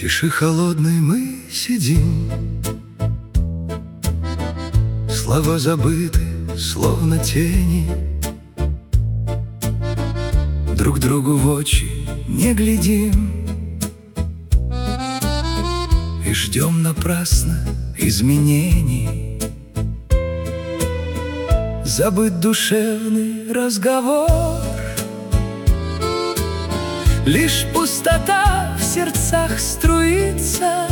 тиши холодной мы сидим. Слова забыты, словно тени. Друг другу в очи не глядим и ждем напрасно изменений. Забыт душевный разговор, лишь пустота в сердцах струится,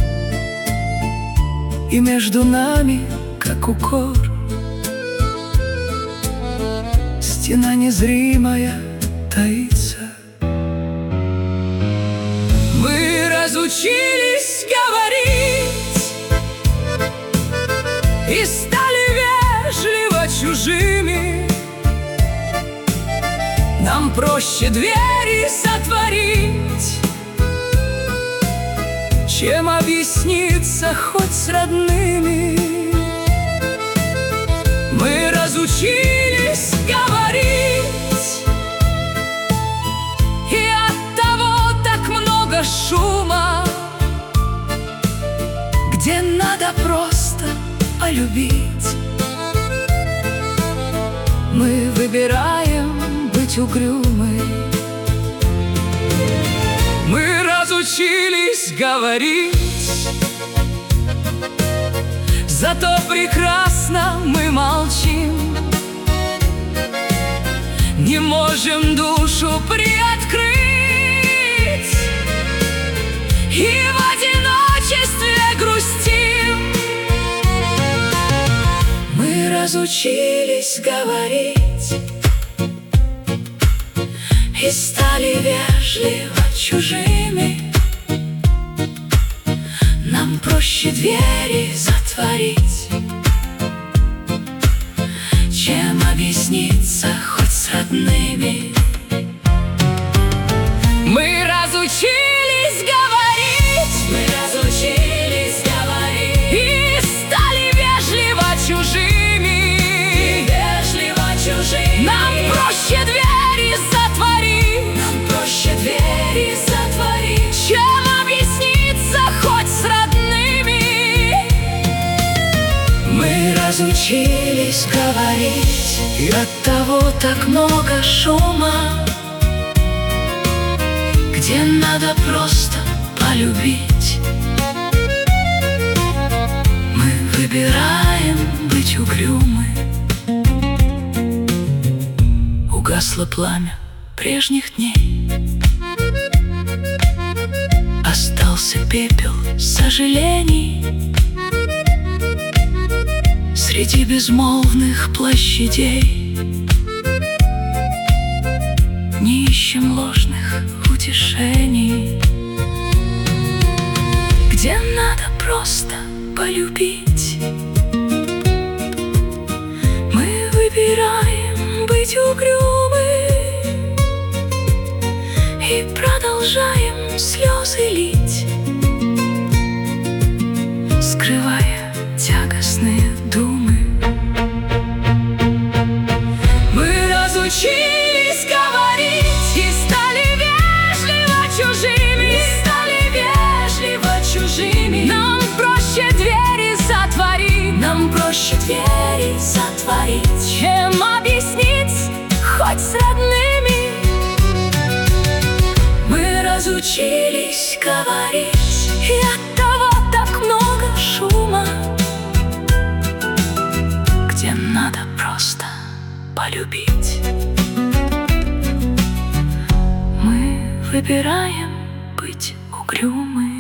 и между нами, как укор, стена незримая таится. Мы разучились говорить и стали вежливо чужими. Нам проще двери затворить, чем объясниться хоть с родными. Мы разучились говорить, и оттого так много шума, где надо просто полюбить. Мы выбираем быть угрюмой. Мы разучились говорить, зато прекрасно мы молчим. Не можем душу приоткрыть и в одиночестве грустим. Мы разучились говорить и стали вежливо чужими. Нам проще двери затворить, чем объясниться хоть с родными. Мы разучились говорить, мы разучились говорить, и стали вежливо чужими. И вежливо чужими. Нам проще двери затворить, нам проще двери затворить, чем объясниться хоть с родными. Мы разучились говорить, и оттого так много шума, где надо просто полюбить. Мы выбираем быть угрюмы. Угасло пламя прежних дней, остался пепел сожалений среди безмолвных площадей. Не ищем ложных утешений, где надо просто полюбить. Мы выбираем быть угрюмы и продолжаем слезы лить, скрывая тягостные думы. Мы разучились говорить и стали вежливо чужими. И стали вежливо чужими. Нам проще двери затворить, нам проще двери затворить, чем объяснить хоть с родными. Мы разучились говорить, и оттого так много шума, где надо просто полюбить. Мы выбираем быть угрюмы.